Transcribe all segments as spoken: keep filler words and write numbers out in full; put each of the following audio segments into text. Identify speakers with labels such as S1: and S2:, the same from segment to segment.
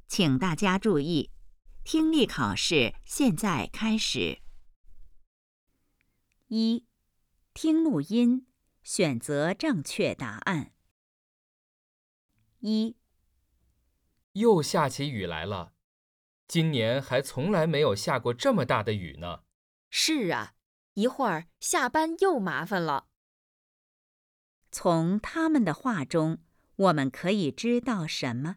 S1: 请大家注意，听力考试现在开始。一、听录音，选择正确答案。一、
S2: 又下起雨来了，今年还从来没有下过这么大的雨呢。
S3: 是啊，一会儿下班又麻烦了。
S1: 从他们的话中，我们可以知道什么？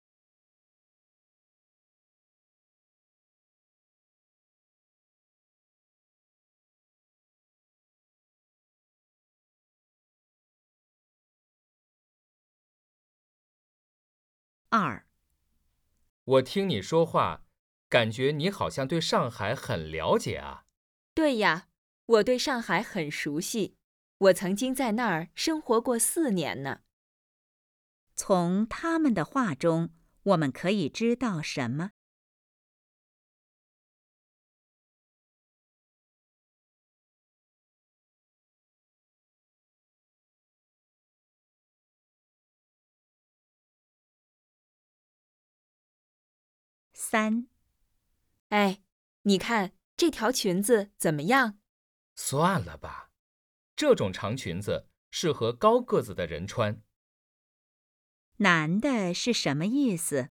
S1: 二、
S2: 我听你说话，感觉你好像对上海很了解啊。
S3: 对呀，我对上海很熟悉，我曾经在那儿生活过四年呢。
S1: 从他们的话中，我们可以知道什么？三、
S3: 哎，你看这条裙子怎么样？
S2: 算了吧，这种长裙子适合高个子的人穿。
S1: 男的是什么意思？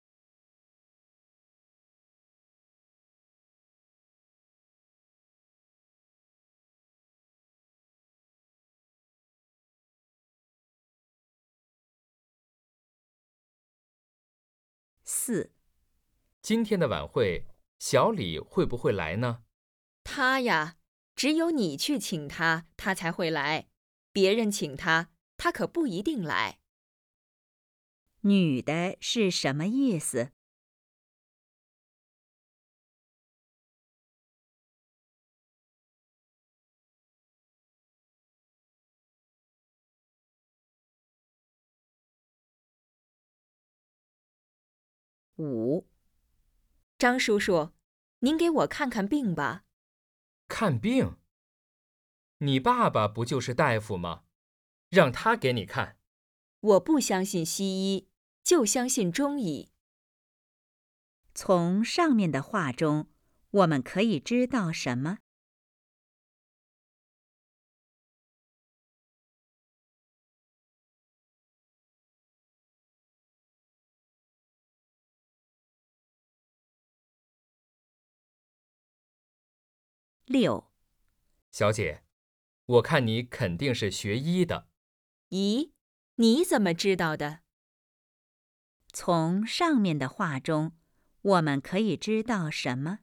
S1: 四、
S2: 今天的晚会，小李会不会来呢？
S3: 他呀，只有你去请他，他才会来。别人请他，他可不一定来。
S1: 女的是什么意思？五、
S3: 张叔叔，您给我看看病吧。
S2: 看病？你爸爸不就是大夫吗？让他给你看。
S3: 我不相信西医，就相信中医。
S1: 从上面的话中，我们可以知道什么？六、
S2: 小姐，我看你肯定是学医的。
S3: 咦，你怎么知道的？
S1: 从上面的话中，我们可以知道什么？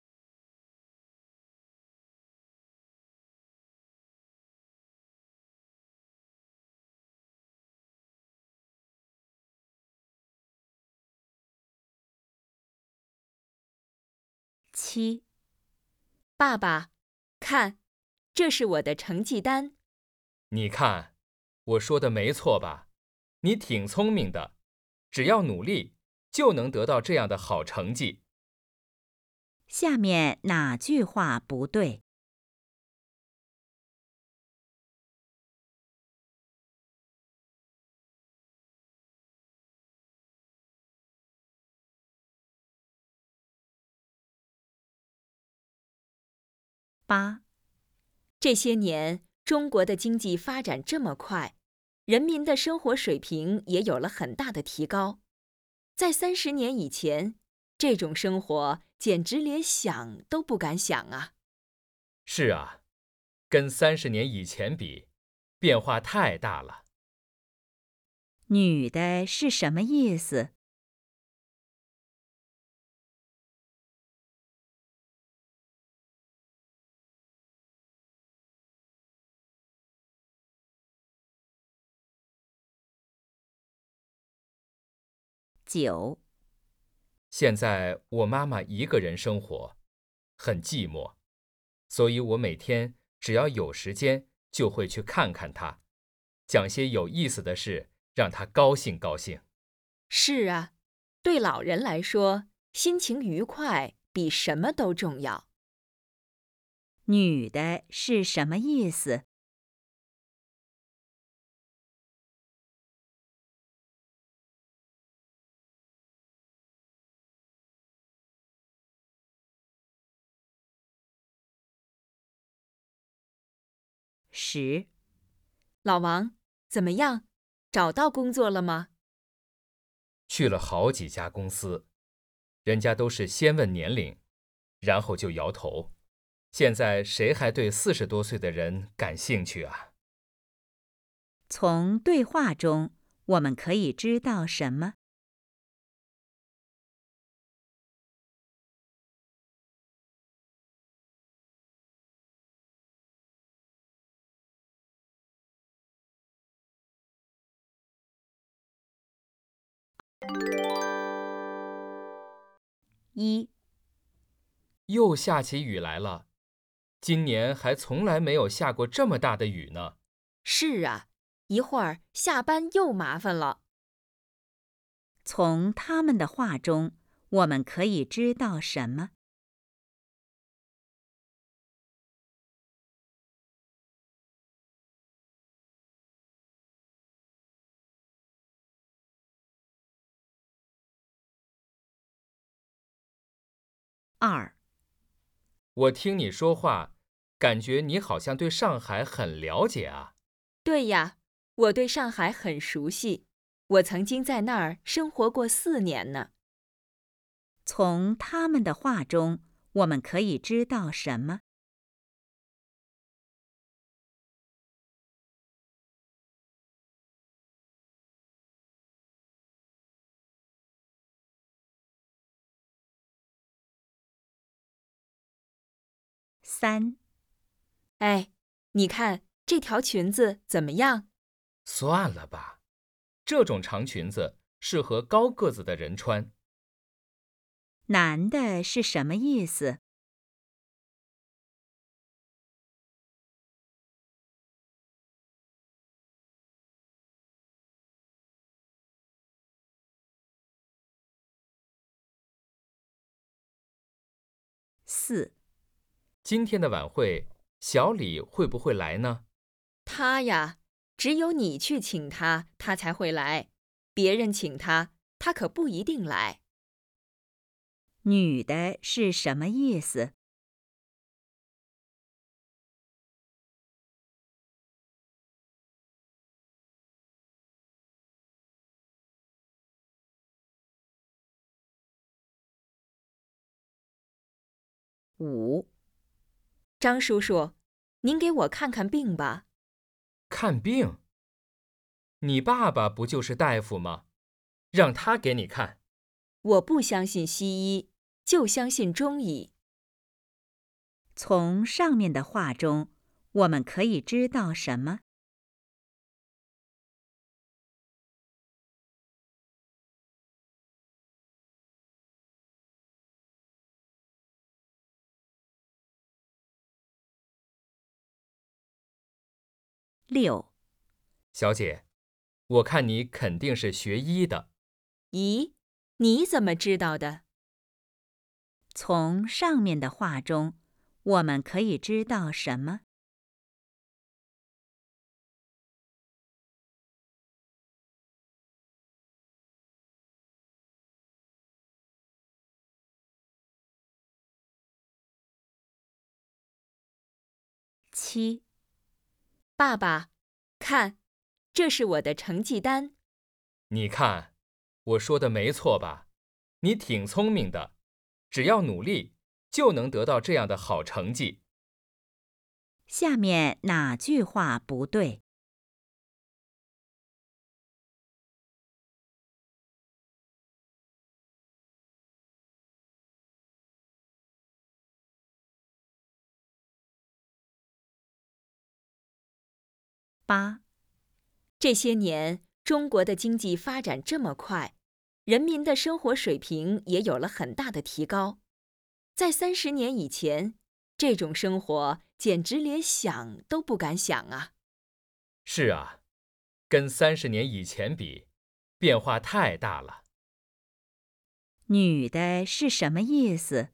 S1: 七、
S3: 爸爸，看，这是我的成绩单。
S2: 你看，我说的没错吧？你挺聪明的，只要努力，就能得到这样的好成绩。
S1: 下面哪句话不对？八、
S3: 这些年，中国的经济发展这么快，人民的生活水平也有了很大的提高。在三十年以前，这种生活简直连想都不敢想啊！
S2: 是啊，跟三十年以前比，变化太大了。
S1: 女的是什么意思？九、
S2: 现在我妈妈一个人生活，很寂寞，所以我每天只要有时间就会去看看她，讲些有意思的事，让她高兴高兴。
S3: 是啊，对老人来说，心情愉快比什么都重要。
S1: 女的是什么意思？ 十。
S3: 老王，怎么样？找到工作了吗？
S2: 去了好几家公司，人家都是先问年龄，然后就摇头。现在谁还对四十多岁的人感兴趣啊？
S1: 从对话中，我们可以知道什么？一、
S2: 又下起雨来了，今年还从来没有下过这么大的雨呢。
S3: 是啊，一会儿下班又麻烦了。
S1: 从他们的话中，我们可以知道什么？二、
S2: 我听你说话，感觉你好像对上海很了解啊。
S3: 对呀，我对上海很熟悉，我曾经在那儿生活过四年呢。
S1: 从他们的话中，我们可以知道什么？三、
S3: 哎，你看这条裙子怎么样？
S2: 算了吧，这种长裙子适合高个子的人穿。
S1: 男的是什么意思？四、
S2: 今天的晚会，小李会不会来呢？
S3: 他呀，只有你去请他，他才会来。别人请他，他可不一定来。
S1: 女的是什么意思？五、
S3: 张叔叔，您给我看看病吧。
S2: 看病？你爸爸不就是大夫吗？让他给你看。
S3: 我不相信西医，就相信中医。
S1: 从上面的话中，我们可以知道什么？六、
S2: 小姐，我看你肯定是学医的。
S3: 咦，你怎么知道的？
S1: 从上面的话中，我们可以知道什么？七、
S3: 爸爸，看，这是我的成绩单。
S2: 你看，我说的没错吧？你挺聪明的，只要努力，就能得到这样的好成绩。
S1: 下面哪句话不对？八、
S3: 这些年，中国的经济发展这么快，人民的生活水平也有了很大的提高。在三十年以前，这种生活简直连想都不敢想啊！
S2: 是啊，跟三十年以前比，变化太大了。
S1: 女的是什么意思？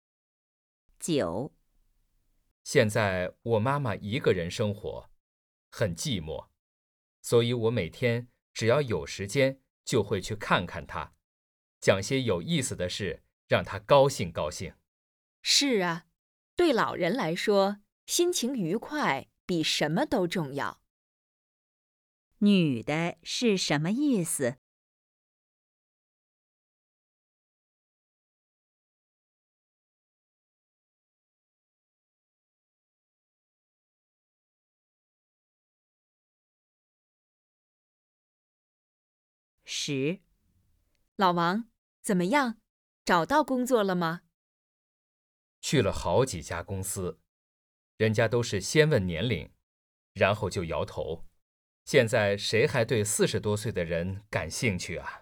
S1: 九、
S2: 现在我妈妈一个人生活， 很寂寞，所以我每天只要有时间就会去看看他，讲些有意思的事，让他高兴高兴。
S3: 是啊，对老人来说，心情愉快比什么都重要。
S1: 女的是什么意思？十。
S3: 老王，怎么样？找到工作了吗？
S2: 去了好几家公司，人家都是先问年龄，然后就摇头。现在谁还对四十多岁的人感兴趣啊？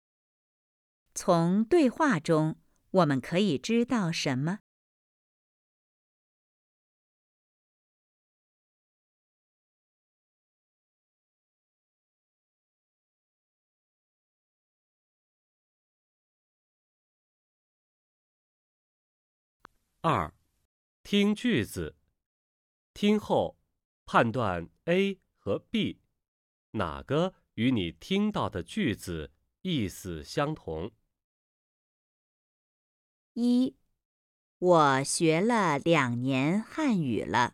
S1: 从对话中，我们可以知道什么？
S4: 二，听句子，听后判断 A 和 B 哪个与你听到的句子意思相同。
S1: 一，我学了两年汉语了。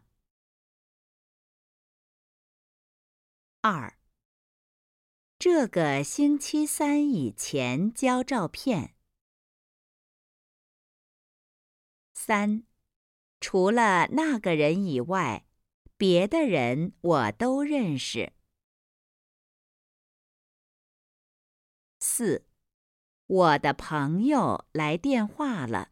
S1: 二，这个星期三以前交照片。三，除了那个人以外，别的人我都认识。四，我的朋友来电话了。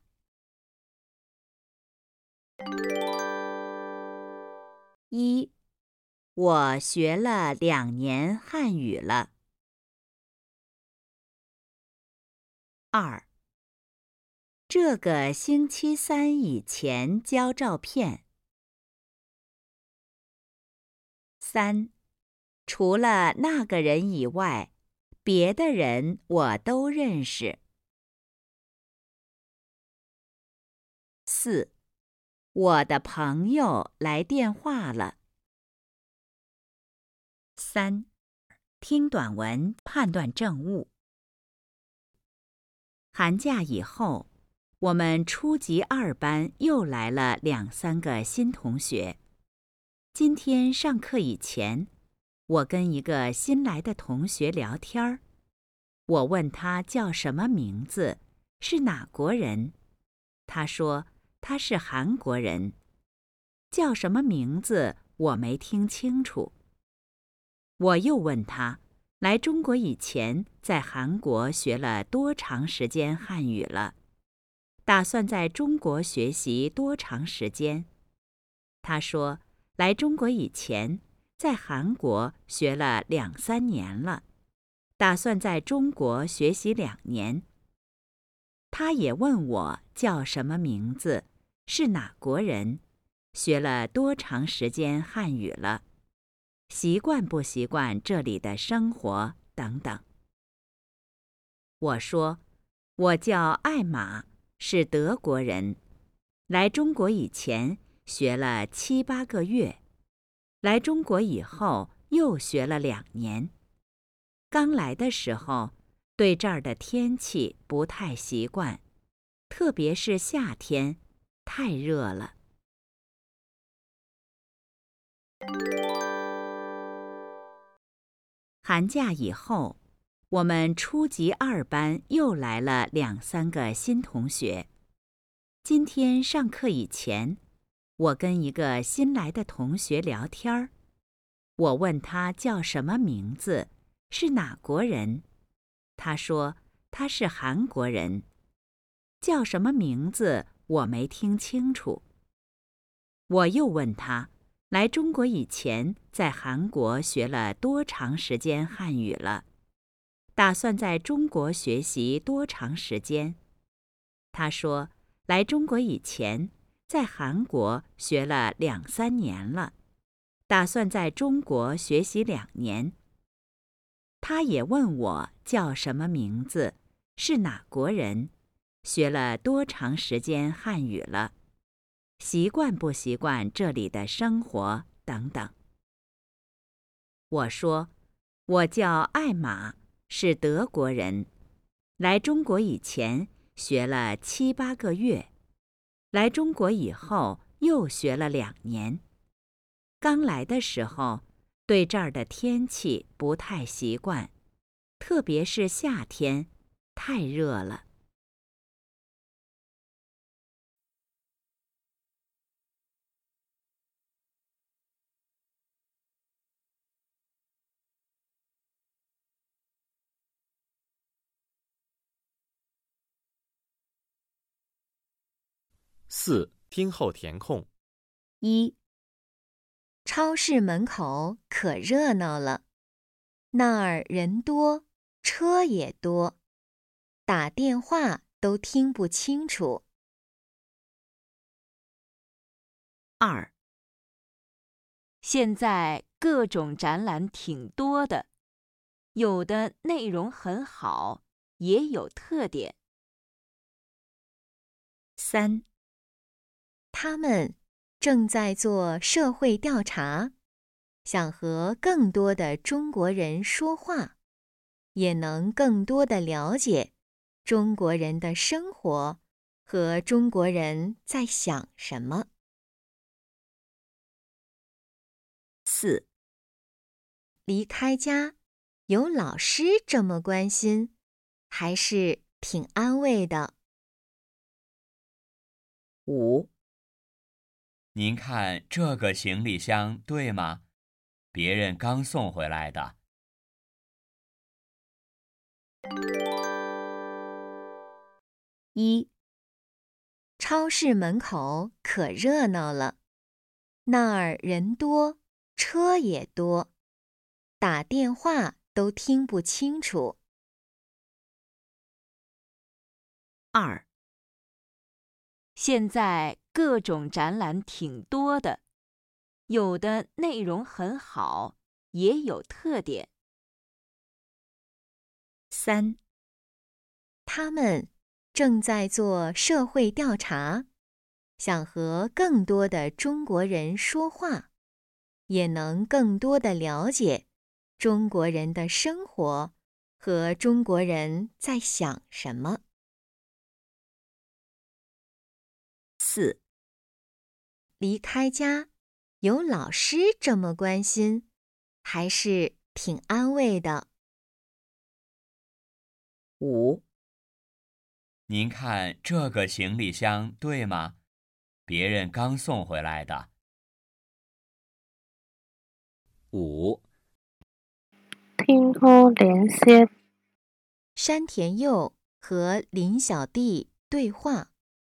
S1: 一，我学了两年汉语了。二，这个星期三以前交照片。三，除了那个人以外，别的人我都认识。四，我的朋友来电话了。三，听短文判断正误。寒假以后，我们初级二班又来了两三个新同学。今天上课以前，我跟一个新来的同学聊天儿。我问他叫什么名字，是哪国人？他说他是韩国人。叫什么名字我没听清楚。我又问他，来中国以前在韩国学了多长时间汉语了？打算在中国学习多长时间？他说，来中国以前在韩国学了两三年了，打算在中国学习两年。他也问我叫什么名字，是哪国人，学了多长时间汉语了，习惯不习惯这里的生活等等。我说，我叫艾玛，是德国人，来中国以前学了七八个月，来中国以后又学了两年。刚来的时候，对这儿的天气不太习惯，特别是夏天，太热了。寒假以后，我们初级二班又来了两三个新同学。今天上课以前，我跟一个新来的同学聊天儿。我问他叫什么名字，是哪国人？他说他是韩国人。叫什么名字我没听清楚。我又问他，来中国以前在韩国学了多长时间汉语了？打算在中国学习多长时间？他说，来中国以前在韩国学了两三年了，打算在中国学习两年。他也问我叫什么名字，是哪国人，学了多长时间汉语了，习惯不习惯这里的生活等等。 我说，我叫艾玛，是德国人，来中国以前学了七八个月，来中国以后又学了两年。刚来的时候，对这儿的天气不太习惯，特别是夏天，太热了。
S5: 四、听后填空。
S6: 一、超市门口可热闹了，那儿人多，车也多，打电话都听不清楚。
S1: 二、
S3: 现在各种展览挺多的，有的内容很好，也有特点。
S1: 三、
S6: 他们正在做社会调查，想和更多的中国人说话，也能更多的了解中国人的生活和中国人在想什么。
S1: 四、
S6: 离开家，有老师这么关心，还是挺安慰的。
S1: 五、
S7: 您看这个行李箱对吗？别人刚送回来的。
S6: 一、超市门口可热闹了，那儿人多，车也多，打电话都听不清楚。
S1: 二、
S3: 现在各种展览挺多的，有的内容很好，也有特点。
S1: 三、
S6: 他们正在做社会调查，想和更多的中国人说话，也能更多的了解中国人的生活和中国人在想什么。
S1: 四、
S6: 离开家，有老师这么关心，还是挺安慰的。
S1: 五、
S7: 您看这个行李箱对吗？别人刚送回来的。
S5: 五、
S8: 听后连线。
S6: 山田佑和林小弟对话。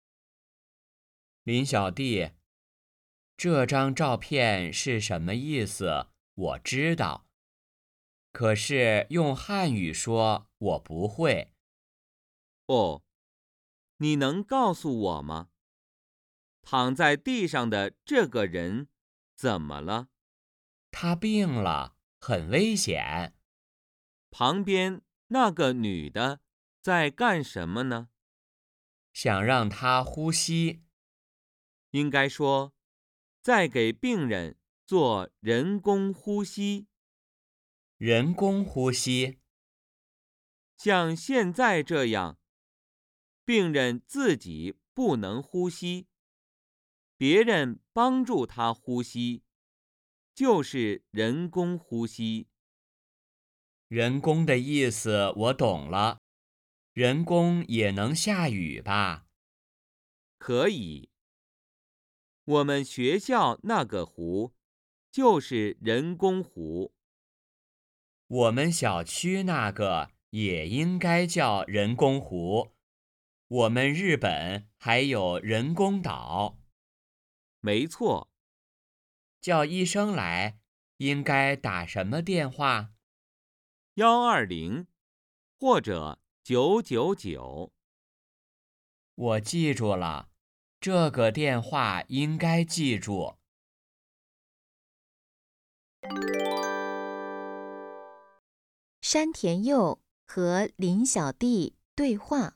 S7: 林小弟，这张照片是什么意思？我知道，可是用汉语说我不会。
S9: 哦，你能告诉我吗？躺在地上的这个人怎么了？
S7: 他病了，很危险。
S9: 旁边那个女的在干什么呢？
S7: 想让他呼吸。
S9: 应该说，在给病人做人工呼吸。
S7: 人工呼吸？
S9: 像现在这样，病人自己不能呼吸，别人帮助他呼吸，就是人工呼吸。
S7: 人工的意思我懂了，人工也能下雨吧？
S9: 可以。我们学校那个湖就是人工湖。
S7: 我们小区那个也应该叫人工湖。我们日本还有人工岛。
S9: 没错。
S7: 叫医生来，应该打什么电话？
S9: 幺二零或者九九九。
S7: 我记住了，这个电话应该记住。
S6: 山田佑和林小弟对话。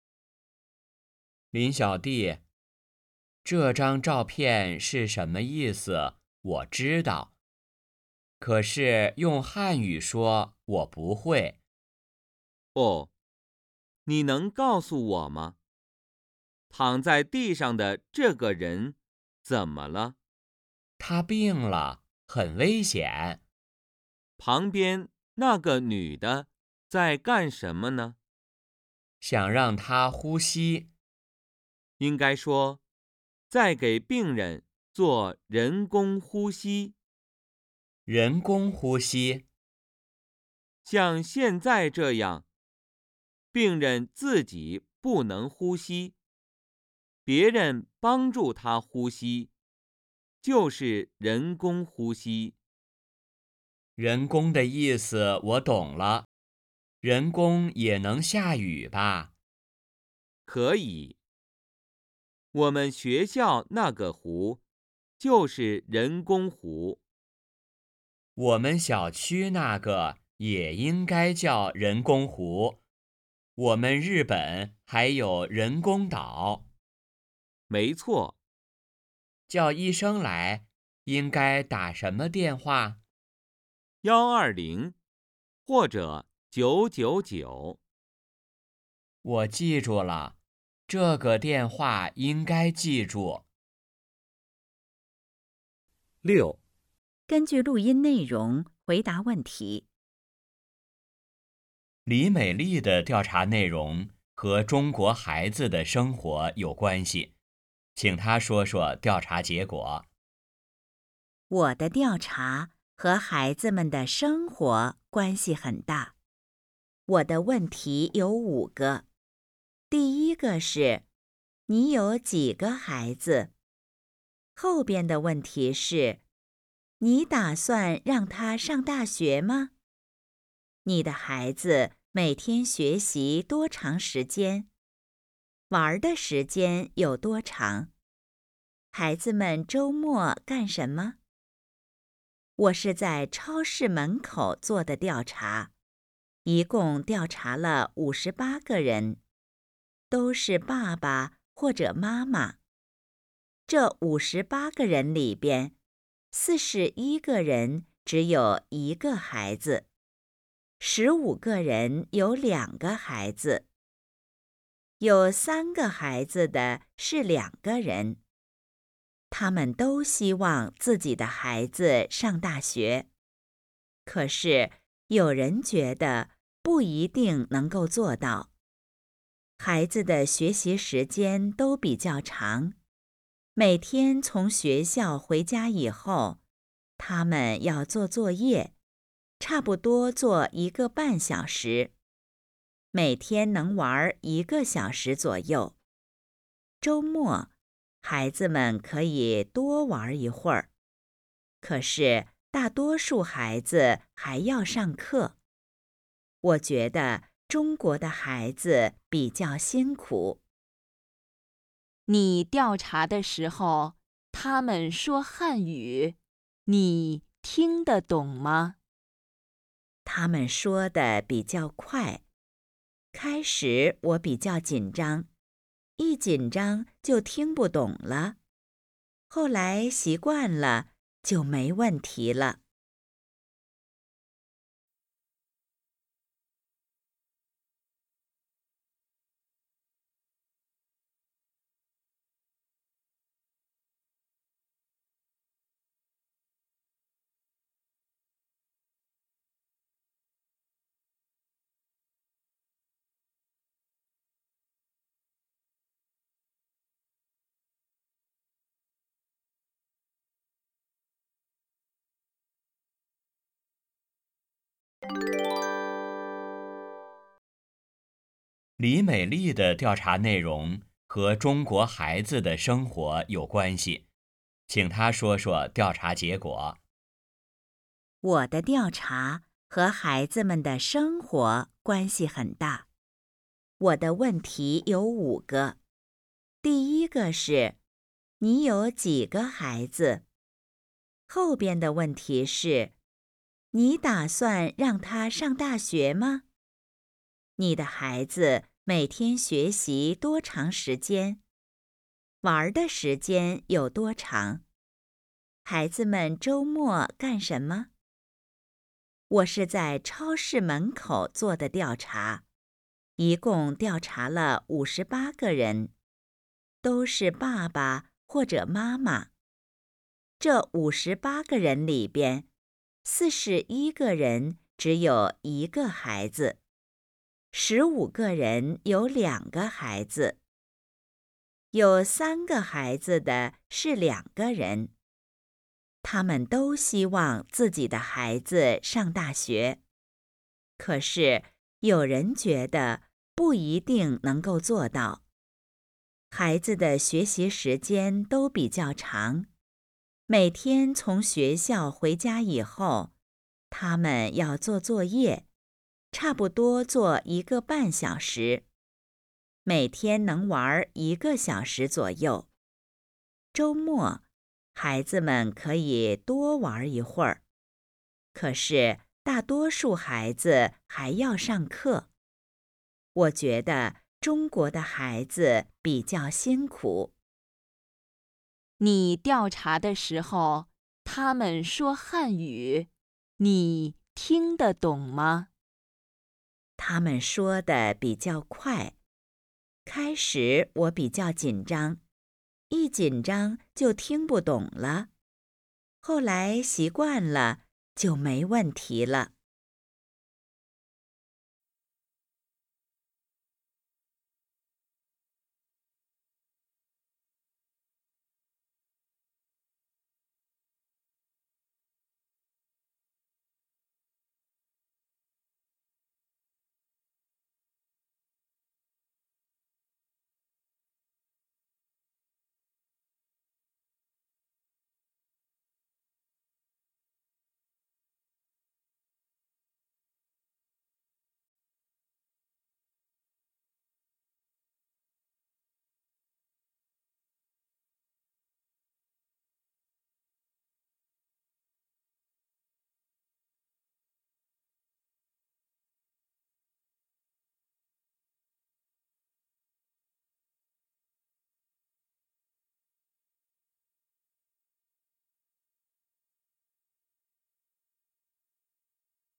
S7: 林小弟，这张照片是什么意思？我知道， 可是用汉语说，我不会。
S9: 哦，你能告诉我吗？躺在地上的这个人怎么了？
S7: 他病了，很危险。
S9: 旁边那个女的在干什么呢？
S7: 想让他呼吸。
S9: 应该说，在给病人做人工呼吸。
S7: 人工呼吸。
S9: 像现在这样，病人自己不能呼吸，别人帮助他呼吸，就是人工呼吸。
S7: 人工的意思我懂了，人工也能下雨吧？
S9: 可以。我们学校那个湖就是人工湖。
S7: 我们小区那个也应该叫人工湖。我们日本还有人工岛。
S9: 没错。
S7: 叫医生来，应该打什么电话？
S9: 幺二零或者九九九。
S7: 我记住了，这个电话应该记住。
S4: 六，
S1: 根据录音内容回答问题。
S7: 李美丽的调查内容和中国孩子的生活有关系，请她说说调查结果。
S1: 我的调查和孩子们的生活关系很大。我的问题有五个。第一个是，你有几个孩子？后边的问题是，你打算让他上大学吗？你的孩子每天学习多长时间？玩的时间有多长？孩子们周末干什么？我是在超市门口做的调查，一共调查了五十八个人，都是爸爸或者妈妈。这五十八个人里边，四十一个人只有一个孩子，十五个人有两个孩子，有三个孩子的是两个人。他们都希望自己的孩子上大学，可是有人觉得不一定能够做到。孩子的学习时间都比较长，每天从学校回家以后，他们要做作业，差不多做一个半小时，每天能玩一个小时左右。周末孩子们可以多玩一会儿，可是大多数孩子还要上课。我觉得中国的孩子比较辛苦。
S3: 你调查的时候，他们说汉语，你听得懂吗？
S1: 他们说的比较快，开始我比较紧张。一紧张就听不懂了，后来习惯了就没问题了。
S7: 李美丽的调查内容和中国孩子的生活有关系，请她说说调查结果。
S1: 我的调查和孩子们的生活关系很大。我的问题有五个。第一个是，你有几个孩子？后边的问题是，你打算让他上大学吗？你的孩子每天学习多长时间？玩的时间有多长？孩子们周末干什么？ 我是在超市门口做的调查，一共调查了五十八个人，都是爸爸或者妈妈。这五十八个人里边，四十一个人只有一个孩子，十五个人有两个孩子，有三个孩子的是两个人。他们都希望自己的孩子上大学，可是有人觉得不一定能够做到。孩子的学习时间都比较长，每天从学校回家以后，他们要做作业，差不多做一个半小时，每天能玩一个小时左右。周末，孩子们可以多玩一会儿，可是大多数孩子还要上课。我觉得中国的孩子比较辛苦。
S3: 你调查的时候，他们说汉语，你听得懂吗？
S1: 他们说的比较快，开始我比较紧张，一紧张就听不懂了，后来习惯了就没问题了。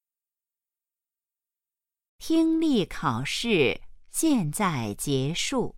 S1: 听力考试现在结束。